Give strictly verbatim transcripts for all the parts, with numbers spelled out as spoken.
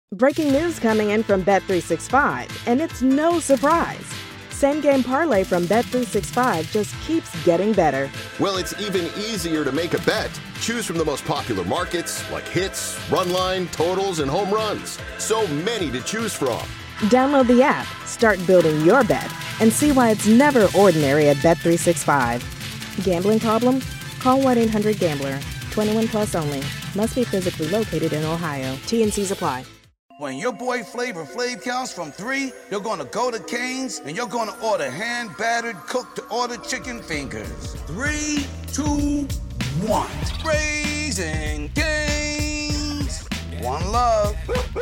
Breaking news coming in from Bet three sixty-five, and it's no surprise. Same Game Parlay from Bet three sixty-five just keeps getting better. Well, it's even easier to make a bet. Choose from the most popular markets like hits, run line, totals, and home runs. So many to choose from. Download the app, start building your bet, and see why it's never ordinary at Bet three sixty-five. Gambling problem? Call one eight hundred gambler. twenty-one plus only. Must be physically located in Ohio. T and C's apply. When your boy Flavor Flav counts from three, you're gonna go to Cane's and you're gonna order hand-battered, cooked-to-order chicken fingers. Three, two, one. Raising Cane's. One love.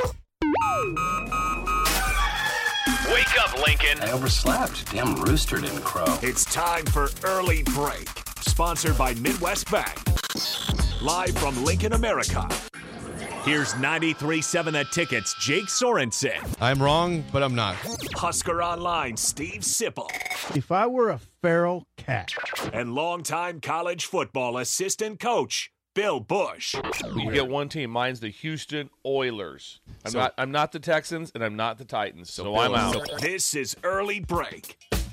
Wake up, Lincoln. I overslept. Damn rooster didn't crow. It's time for Early Break, sponsored by Midwest Bank. Live from Lincoln, America. Here's ninety-three point seven The Ticket's Jake Sorensen. I'm wrong, but I'm not. Husker Online, Steve Sipple. If I were a feral cat. And longtime college football assistant coach, Bill Bush. You get one team. Mine's the Houston Oilers. I'm so, not I'm not the Texans, and I'm not the Titans, so, so I'm out. This is Early Break.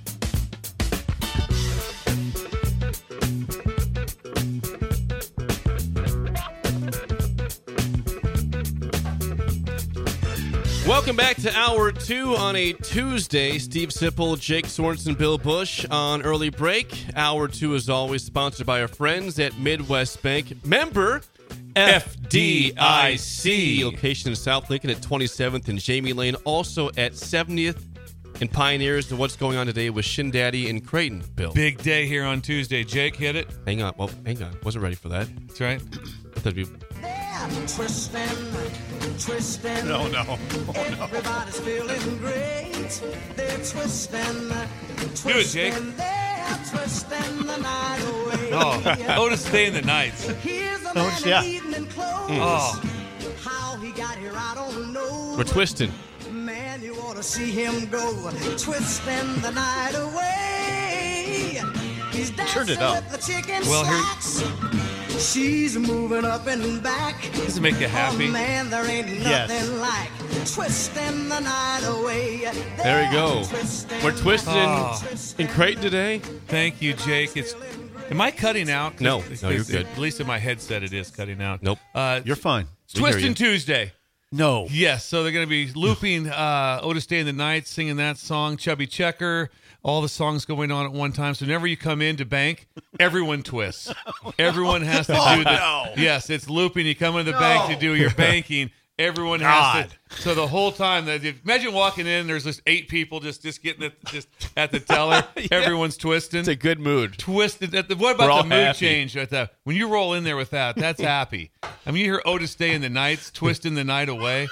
Welcome back to Hour two on a Tuesday. Steve Sipple, Jake Sorensen, Bill Bush on Early Break. Hour two, as always, sponsored by our friends at Midwest Bank. Member F D I C. Location in South Lincoln at twenty-seventh and Jamie Lane. Also at seventieth and Pioneers. And what's going on today with Shin Daddy in Creighton, Bill? Big day here on Tuesday. Jake, hit it. Hang on. Well, hang on. Wasn't ready for that. That's right. I thought it'd be... Twisting, twisting. No, no. Oh, no. Everybody's feeling great. They're twisting, twisting. Do it, Jake. They're twisting the night away. Oh, Otis Day in the Nights. Here's a Oh, man yeah. in evening clothes. Mm. Oh. How he got here, I don't know. We're twisting. Man, you ought to see him go. Twisting the night away. He's dancing Turned it up. with the chicken Well, here- slacks. She's moving up and back. Does it make you happy? Oh, man, there ain't nothing Yes. like twisting the night away. There we go. Twisting, We're twisting Oh. in Creighton today. Thank you, Jake. It's. Am I cutting out? 'Cause- No. because No, you're it- good. At least in my headset, it is cutting out. Nope. Uh, You're fine. it's We hear Twisting you. Tuesday. No. Yes, so they're going to be looping uh, Otis Day in the Night, singing that song, Chubby Checker, all the songs going on at one time. So whenever you come into bank, everyone twists. Everyone has to do Oh, that. no. Yes, it's looping. You come into the bank to do your banking. Everyone has God. to. So the whole time, that imagine walking in, there's just eight people just, just getting it just at the teller. Yeah. Everyone's twisting. It's a good mood. Twisted. At the, what We're all about the mood happy. change at the when you roll in there with that? That's happy. I mean, you hear Otis Day in the Nights twisting the night away.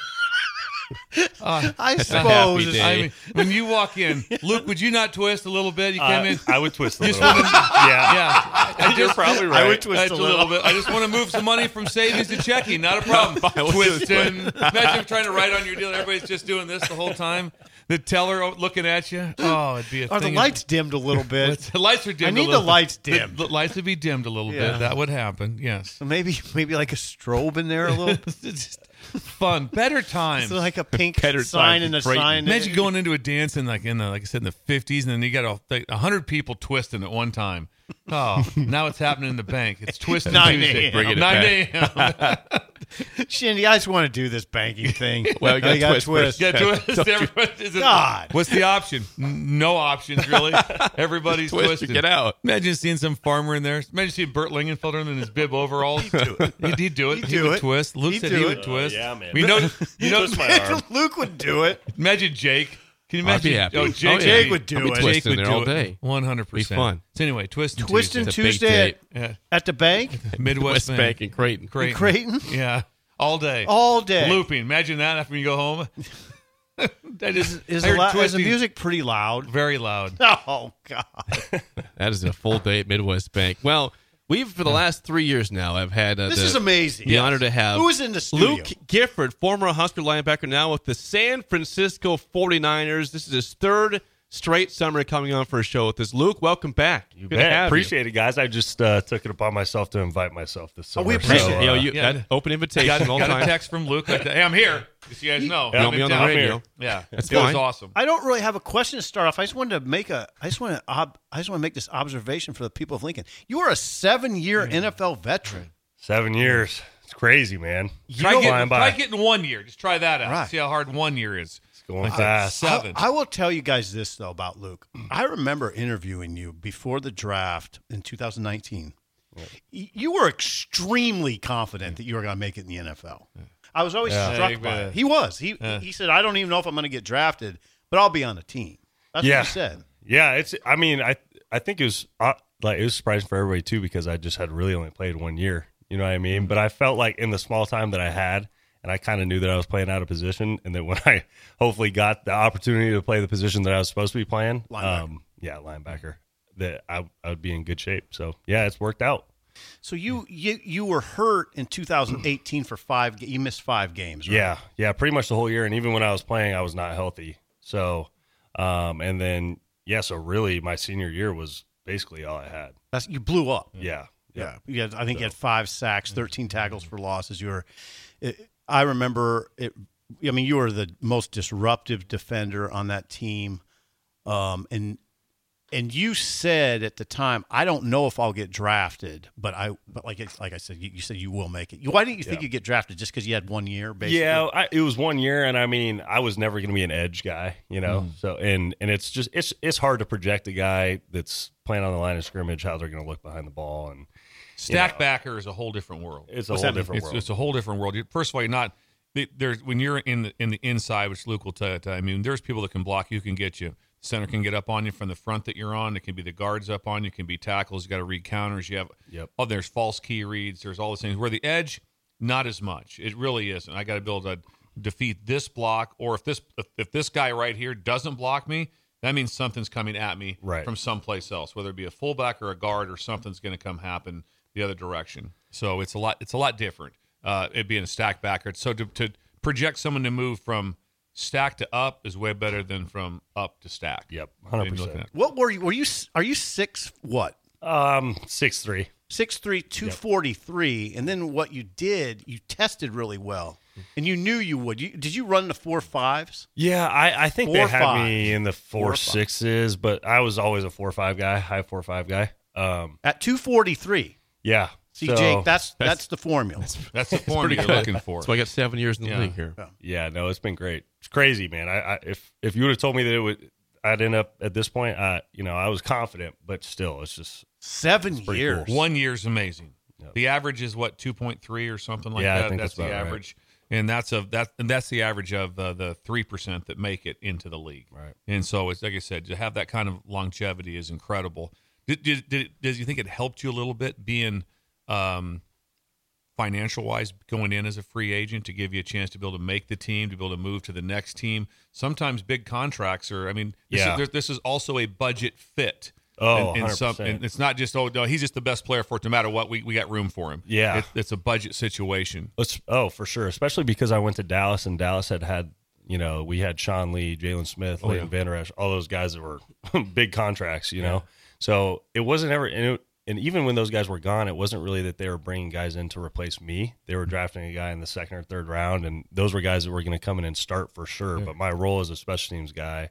Uh, I a suppose. happy day. I mean, when you walk in, Luke, would you not twist a little bit? You came Uh, in. I would twist a You just little. wanna- yeah, Yeah, I You're just, probably right. I would twist I- a just little. bit. I just want to move some money from savings to checking. Not a problem. Twisting. Imagine trying to write on your deal. Everybody's just doing this the whole time. The teller looking at you. Oh, it'd be a Are the thing. lights dimmed a little bit? The lights are dimmed. I a need little the lights bit. dimmed. The, the lights would be dimmed a little Yeah. bit. That would happen. Yes. Maybe maybe like a strobe in there a little. It's just fun. Better times. It's like a pink Better sign times and a is great. sign. Imagine going into a dance in like in the like I said in the fifties, and then you got a like a hundred people twisting at one time. Oh, now it's happening in the bank. It's twisting nine Tuesday. a m. Bringing it nine back. a m Shindy, I just want to do this banking thing. Well, you Now gotta gotta twist first. Get twist. Don't you- Everybody- is it- God. What's the option? N- No options really. Everybody's Twist or twisting. get out. Imagine seeing some farmer in there. Imagine seeing Bert Lingenfelder in his bib overalls. He'd do it. He'd, he'd do it. He'd he do would it. twist. Luke He'd said do he it. would Uh, twist. yeah, man. We know. You know. Twist my arm. Luke would do it. Imagine Jake. Can you I'd imagine? be happy. Oh, Oh, Jake, yeah. Jake would do I'll be it. twisting Jake would there do all it. day. One hundred percent. Be fun. So anyway, Twisting Twisting Tuesday. It's a big Tuesday day. Yeah. at the bank. Midwest West Bank and Creighton. Creighton. Creighton? Yeah. All day. All day. Looping. Imagine that after you go home. that is, Is, I the, heard la- is the twisting music pretty loud? very loud. Oh, God. That is a full day at Midwest Bank. Well, we've, for the last three years now, I've had uh, This the, is amazing. the Yes. honor to have Who is in the studio? Luke Gifford, former Husker linebacker, now with the San Francisco forty-niners. This is his third straight summer coming on for a show with us. Luke, welcome back. You Good to bet. have Appreciate it, guys. I just uh, took it upon myself to invite myself this summer. Oh, we appreciate so, it. You know, uh, you yeah. got open invitation Got, all the got time. a text from Luke like, hey, I'm here. Just so you guys know. You want me on the down. radio. Yeah, That's it was fine. awesome. I don't really have a question to start off. I just wanted to make a. I just want to. Ob, I just want to make this observation for the people of Lincoln. You are a seven-year N F L veteran. Seven years. It's crazy, man. Try Flying getting, by. try getting one year. Just try that out. Right. See how hard one year is. It's going Like fast. Seven. I, I will tell you guys this though about Luke. I remember interviewing you before the draft in two thousand nineteen. Y- You were extremely confident that you were going to make it in the N F L. I was always Yeah. struck Yeah, by yeah. it. He was. He Yeah. he said, "I don't even know if I'm going to get drafted, but I'll be on the team." That's Yeah. what he said. Yeah, it's. I mean, I I think it was uh, like it was surprising for everybody too because I just had really only played one year. You know what I mean? But I felt like in the small time that I had, and I kind of knew that I was playing out of position, and that when I hopefully got the opportunity to play the position that I was supposed to be playing, Linebacker. um, yeah, linebacker, that I, I would be in good shape. So yeah, it's worked out. So you you you were hurt in two thousand eighteen for five. ga- You missed five games. Right? Yeah, yeah, pretty much the whole year. And even when I was playing, I was not healthy. So, um, and then yeah, so really, my senior year was basically all I had. That's you blew up. Yeah, Yeah, you had, I think you had five sacks, thirteen tackles for losses. You were, it, I remember it. I mean, you were the most disruptive defender on that team, um, and and you said at the time, I don't know if I'll get drafted, but I, but like it's, like I said, you, you said you will make it. You- Why didn't you think Yeah. you'd get drafted? Just because you had one year, basically. Yeah, I, it was one year, and I mean, I was never going to be an edge guy, you know. Mm. So, and and it's just it's it's hard to project a guy that's playing on the line of scrimmage how they're going to look behind the ball, and Stack you know, backer is a whole different world. It's a What's whole that mean? different it's, world. It's a whole different world. You- First of all, you're not there's when you're in the in the inside, which Luke will tell you. I mean, there's people that can block you, can get you. Center can get up on you from the front that you're on. It can be the guards up on you. It can be tackles. You got to read counters. You have Yep. oh, there's false key reads. There's all those things. Where the edge, not as much. It really isn't. I got to be able to defeat this block, or if this if, if this guy right here doesn't block me, that means something's coming at me Right. from someplace else, whether it be a fullback or a guard, or something's going to come happen the other direction. So it's a lot. It's a lot different. Uh, it being a stack backer. So to, to project someone to move from stack to up is way better than from up to stack. Yep, Than hundred looking percent. at- What were you? Were you? Are you six? What? Um, six three. Six three, two forty three, and then what you did, you tested really well, and you knew you would. You, did you run the four fives? Yeah, I, I think Four they had five. me in the Four four five. sixes, but I was always a four five guy, high four five guy. Um, At two forty three. yeah. See, so, Jake, that's that's the formula. That's the form pretty you're good. looking for. So I got seven years in the Yeah. league here. yeah, no, it's been great. It's crazy, man. I, I if if you would have told me that it would, I'd end up at this point. I, you know, I was confident, but still, it's just Seven pretty years. cool. One year's amazing. Yep. The average is what two point three or something like Yeah, I that. think that's that's the about right. average, and that's of that. And that's the average of uh, the three percent that make it into the league. Right. And so it's like I said, to have that kind of longevity is incredible. Did did, did does you think it helped you a little bit being um, financial wise going in as a free agent to give you a chance to be able to make the team, to be able to move to the next team? Sometimes big contracts are. I mean, this, Yeah. is, there- this is also a budget fit. Oh, and, and, some, one hundred percent. and it's not just oh no, he's just the best player for it. No matter what, we, we got room for him. Yeah. it, it's a budget situation. Let's, oh, for sure. Especially because I went to Dallas, and Dallas had had, you know, we had Sean Lee, Jalen Smith, Oh, Leighton Van Der Esch, all those guys that were big contracts, you know. So it wasn't ever, and, it, and even when those guys were gone, it wasn't really that they were bringing guys in to replace me. They were drafting a guy in the second or third round, and those were guys that were going to come in and start for sure. But my role as a special teams guy,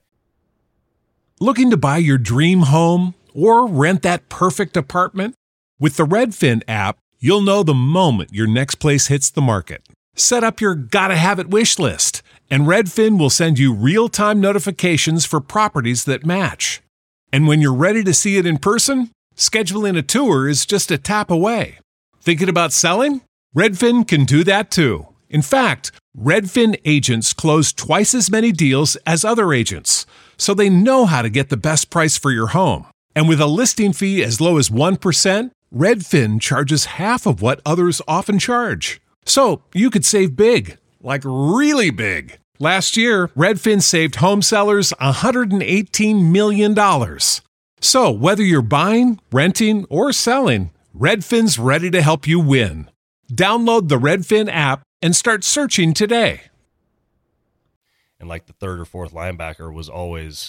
Looking to buy your dream home or rent that perfect apartment? With the Redfin app, you'll know the moment your next place hits the market. Set up your gotta have it wish list, and Redfin will send you real-time notifications for properties that match. And when you're ready to see it in person, scheduling a tour is just a tap away. Thinking about selling? Redfin can do that too. In fact, Redfin agents close twice as many deals as other agents, so they know how to get the best price for your home. And with a listing fee as low as one percent, Redfin charges half of what others often charge. So you could save big, like really big. Last year, Redfin saved home sellers one hundred eighteen million dollars. So whether you're buying, renting, or selling, Redfin's ready to help you win. Download the Redfin app and start searching today. and like the third or fourth linebacker was always,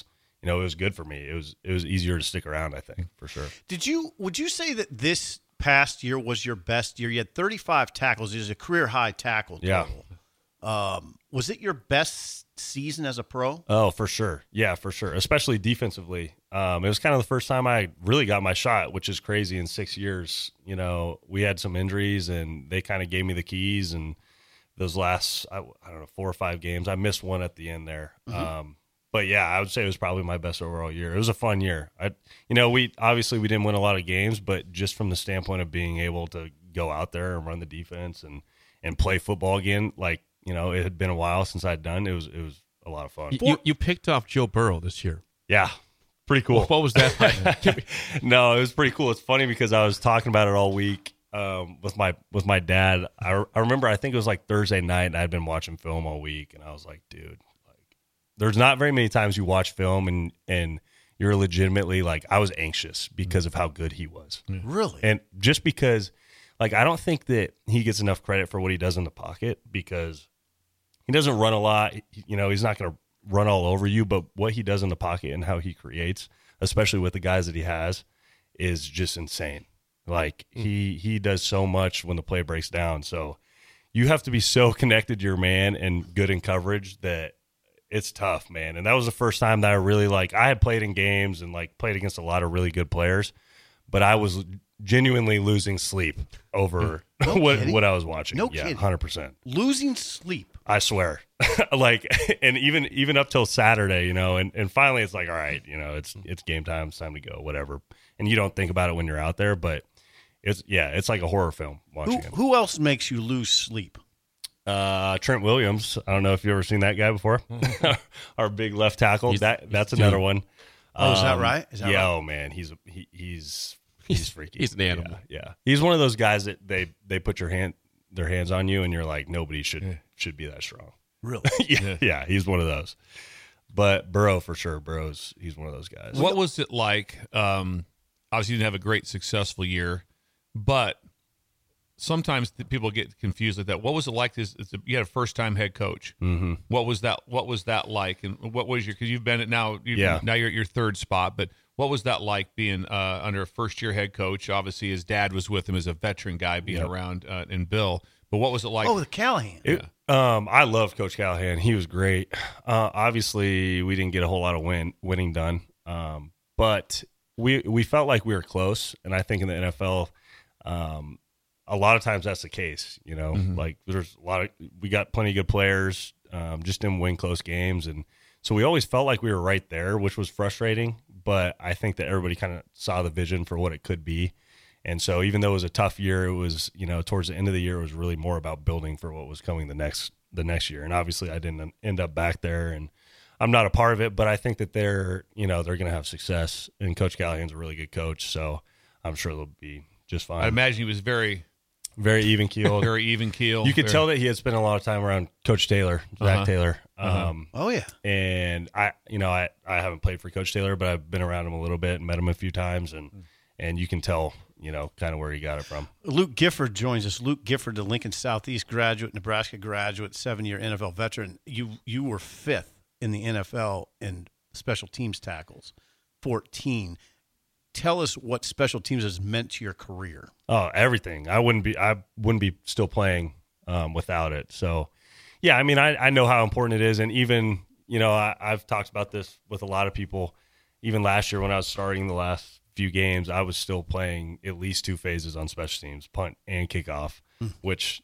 you know, it was good for me. It was it was easier to stick around, I think, for sure. Did you would you say that this past year was your best year? You had thirty-five tackles. It was a career high tackle total. Yeah. Um, was it your best season as a pro? Oh, for sure. Yeah, for sure. Especially defensively. Um, it was kind of the first time I really got my shot, which is crazy in six years. You know, we had some injuries and they kind of gave me the keys, and those last, I, I don't know, four or five games, I missed one at the end there. Mm-hmm. Um, but yeah, I would say it was probably my best overall year. It was a fun year. I, you know, we obviously we didn't win a lot of games, but just from the standpoint of being able to go out there and run the defense and, and play football again, like, you know, it had been a while since I'd done. It was it was a lot of fun. You, you picked off Joe Burrow this year. Yeah, pretty cool. Well, what was that like? No, it was pretty cool. It's funny because I was talking about it all week um, with my with my dad. I, I remember I think it was like Thursday night, and I'd been watching film all week, and I was like, dude, like, there's not very many times you watch film and and you're legitimately like, I was anxious because of how good he was. Yeah. Really, and just because, like, I don't think that he gets enough credit for what he does in the pocket because he doesn't run a lot. You know, he's not going to run all over you, but what he does in the pocket and how he creates, especially with the guys that he has, is just insane. Like, he he does so much when the play breaks down. So you have to be so connected to your man and good in coverage that it's tough, man. And that was the first time that I really, like, I had played in games and, like, played against a lot of really good players, but I was genuinely losing sleep over no what kidding. what I was watching. No yeah, kidding. one hundred percent. Losing sleep. I swear. Like, and even even up till Saturday, you know, and, and finally it's like, all right, you know, it's it's game time, it's time to go, whatever. And you don't think about it when you're out there, but it's yeah, it's like a horror film watching Who, it. who else makes you lose sleep? Uh, Trent Williams. I don't know if you've ever seen that guy before. Our big left tackle. He's, that that's he's another dude. one. Oh, is that Um, right? Is that yeah, right? oh man, he's he, he's he's freaky. He's an animal. Yeah, yeah, he's one of those guys that they they put your hand their hands on you, and you're like, nobody should Yeah. should be that strong. Really? yeah, Yeah. yeah, he's one of those. But Burrow for sure. Burrow's he's one of those guys. What was it like? Um, obviously, you didn't have a great successful year, but sometimes the people get confused like that. What was it like? This it's a, you had a first time head coach. Mm-hmm. What was that? What was that like? And what was your? Because you've been at now. You've, Yeah. Now you're at your third spot. But what was that like being uh, under a first year head coach? Obviously, his dad was with him as a veteran guy, being Yep. around uh, and Bill. But what was it like? Oh, the Callahan. It, um, I love Coach Callahan. He was great. Uh, obviously, we didn't get a whole lot of win winning done, um, but we we felt like we were close. And I think in the N F L, um, a lot of times that's the case. You know, Mhm. like there's a lot of we got plenty of good players, um, just didn't win close games, and so we always felt like we were right there, which was frustrating. But I think that everybody kind of saw the vision for what it could be. And so even though it was a tough year, it was, you know, towards the end of the year, it was really more about building for what was coming the next the next year. And obviously I didn't end up back there, and I'm not a part of it, but I think that they're, you know, they're going to have success. And Coach Callahan's a really good coach, so I'm sure they'll be just fine. I imagine he was very, very even keeled. very even keel. You could tell that he had spent a lot of time around Coach Taylor, Zach Uh-huh. Taylor. Uh-huh. Um, Oh, yeah. and I, you know, I, I haven't played for Coach Taylor, but I've been around him a little bit and met him a few times, and and you can tell, you know, kind of where he got it from. Luke Gifford joins us. Luke Gifford, the Lincoln Southeast graduate, Nebraska graduate, seven-year N F L veteran. You you were fifth in the N F L in special teams tackles, fourteen. Tell us what special teams has meant to your career. Oh, everything. I wouldn't be I wouldn't be still playing um, without it. So, yeah, I mean, I, I know how important it is, and even, you know, I, I've talked about this with a lot of people. Even last year when I was starting the last few games, I was still playing at least two phases on special teams, punt and kickoff, which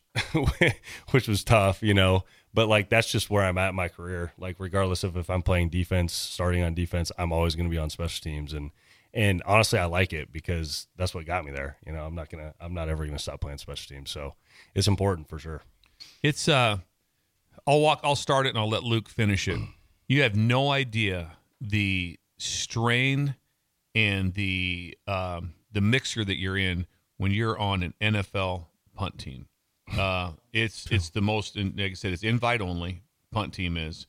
which was tough, you know. But like that's just where I'm at in my career. Like regardless of if I'm playing defense, starting on defense, I'm always going to be on special teams, and and honestly, I like it because that's what got me there. You know, I'm not gonna, I'm not ever gonna stop playing special teams. So it's important for sure. It's uh, I'll walk. I'll start it and I'll let Luke finish it. You have no idea the strain and the um, the mixer that you're in when you're on an N F L punt team. Uh, it's it's the most, like I said, it's invite only punt team is,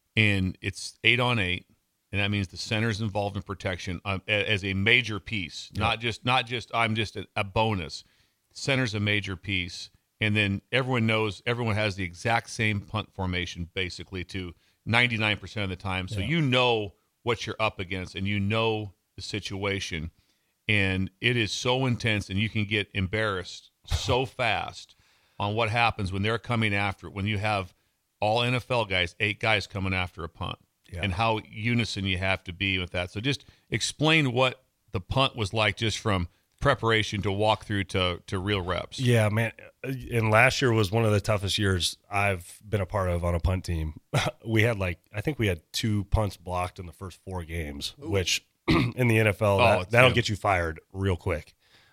and it's eight on eight, and that means the center's involved in protection um, as a major piece, Yep. not just not just I'm just a, a bonus. Center's a major piece, and then everyone knows everyone has the exact same punt formation basically to ninety-nine percent of the time, so Yeah. you know what you're up against and you know the situation, and it is so intense, and you can get embarrassed so fast on what happens when they're coming after it, when you have all N F L guys, eight guys coming after a punt, yeah. and how unison you have to be with that. So just explain what the punt was like, just from preparation to walk through to, to real reps. Yeah, man. And last year was one of the toughest years I've been a part of on a punt team. We had like, I think we had two punts blocked in the first four games, Ooh. which in the N F L, oh, that, that'll yeah. get you fired real quick.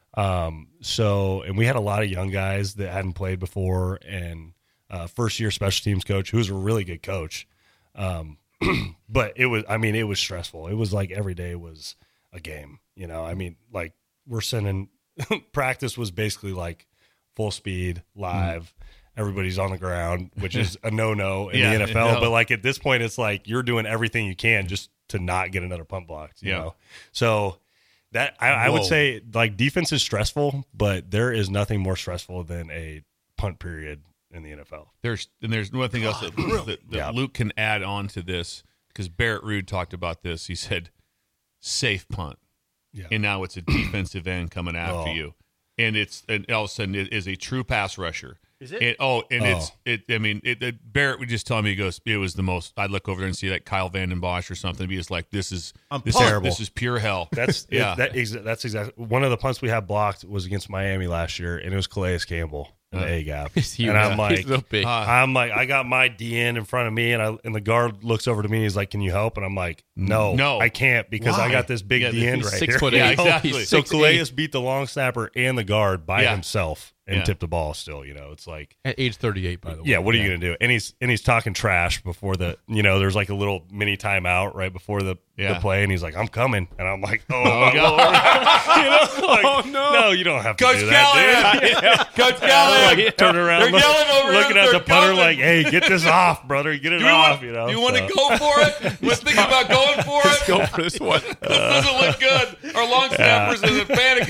Um, so, and we had a lot of young guys that hadn't played before, and uh, first year special teams coach, who was a really good coach. Um, but it was, I mean, it was stressful. It was like every day was a game, you know, I mean, like we're sending practice was basically like full speed live. Mm. Everybody's on the ground, which is a no-no in yeah, the N F L. No. But like at this point, it's like you're doing everything you can just to not get another punt blocked, you yeah. know? So that I, I would say like defense is stressful, but there is nothing more stressful than a punt period in the N F L. There's and there's one thing else that, that, that yeah. Luke can add on to this, because Barrett Ruud talked about this. He said safe punt, yeah. and now it's a defensive end coming after oh. you, and it's and all of a sudden it is a true pass rusher. Is it? it oh, and oh. it's it. I mean, it, it, Barrett would just tell me, he goes, it was the most. I'd look over there and see like Kyle Vanden Bosch or something. Be just like, this is I'm this terrible. Is, this is pure hell. That's yeah. It, that is, that's exactly one of the punts we had blocked was against Miami last year, and it was Calais Campbell in the uh, A gap. And I'm like, so big. I'm like, I got my D N in front of me, and I and the guard looks over to me. And he's like, "Can you help?" And I'm like, "No, no, I can't because Why? I got this big yeah, D N right six here." Foot eight. Yeah, exactly. So Calais beat the long snapper and the guard by yeah. himself. And yeah. tip the ball still, you know, it's like at age thirty-eight, by the way. Yeah, what are yeah. you going to do? And he's and he's talking trash before the, you know, there's like a little mini timeout right before the, yeah. the play, and he's like, "I'm coming," and I'm like, "Oh, oh my God!" You know, like, oh no, no, you don't have to Coach do that, dude. Yeah. Coach Callahan, like, turn around, they're look, yelling over looking him, at the punter coming. like, "Hey, get this off, brother, get it do you off." Want, you know, do you want so. to go for it? Let's think about going for it. Let's go for this one. This doesn't look good. Our long snappers yeah. is a panic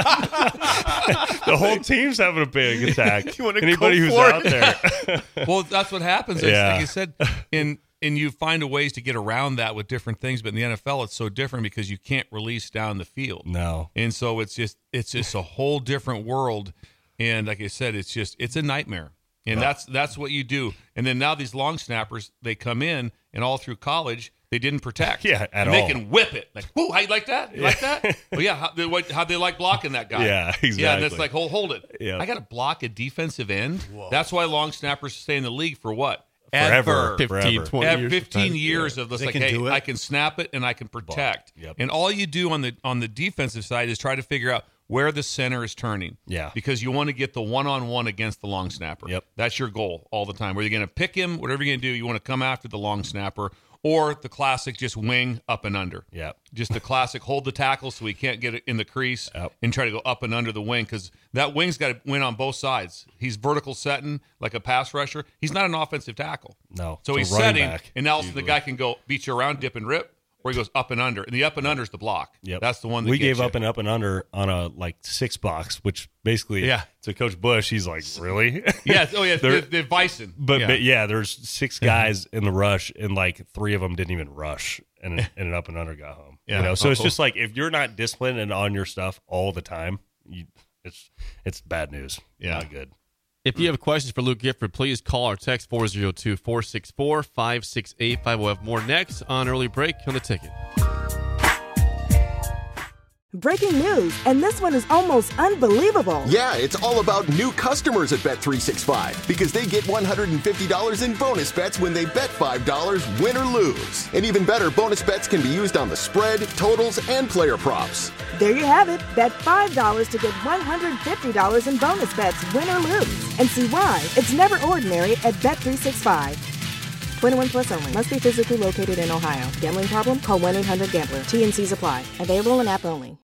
attack. The whole team's having a panic attack. You Anybody who's it? out there. Well, that's what happens. Yeah. Like you said, in and you find a ways to get around that with different things. But in the N F L, it's so different because you can't release down the field. No, and so it's just it's just a whole different world. And like I said, it's just it's a nightmare. And yeah. that's that's what you do. And then now these long snappers, they come in, and all through college, they didn't protect. Yeah, at and all. They can whip it. Like, whoo, how you like that? You yeah. like that? Well, yeah, how they, what, how they like blocking that guy. Yeah, exactly. Yeah, and it's like, hold, hold it. Yeah. I got to block a defensive end? Whoa. That's why long snappers stay in the league for what? Forever. Ever. fifteen, twenty Ever. years. fifteen years yeah. of this, they like, can hey, do it. I can snap it and I can protect. Yep. And all you do on the on the defensive side is try to figure out where the center is turning. Yeah. Because you want to get the one-on-one against the long snapper. Yep. That's your goal all the time. Whether you're going to pick him, whatever you're going to do, you want to come after the long snapper, or the classic just wing up and under. Yeah. Just the classic hold the tackle so he can't get it in the crease yep. and try to go up and under the wing, because that wing's got to win on both sides. He's vertical setting like a pass rusher. He's not an offensive tackle. No. So he's setting, back, and now the guy can go beat you around, dip and rip, or he goes up and under. And the up and under is the block. Yep. That's the one that we gets gave you. up and up and under on a like six box, which basically yeah. to Coach Bush, he's like, really? Yeah. Oh yeah. the, the Bison. But yeah. but yeah, there's six guys in the rush, and like three of them didn't even rush, and an, and an up and under got home. Yeah. You know, so oh, it's cool. just like if you're not disciplined and on your stuff all the time, you, it's it's bad news. Yeah. Not good. If you have questions for Luke Gifford, please call or text four oh two, four six four, five six eight five. We'll have more next on Early Break on the Ticket. Breaking news, and this one is almost unbelievable. Yeah, it's all about new customers at Bet three sixty-five because they get one hundred fifty dollars in bonus bets when they bet five dollars, win or lose. And even better, bonus bets can be used on the spread, totals, and player props. There you have it. Bet five dollars to get one hundred fifty dollars in bonus bets, win or lose. And see why it's never ordinary at Bet three sixty-five. twenty-one plus only. Must be physically located in Ohio. Gambling problem? Call one eight hundred gambler. T N Cs apply. Available in app only.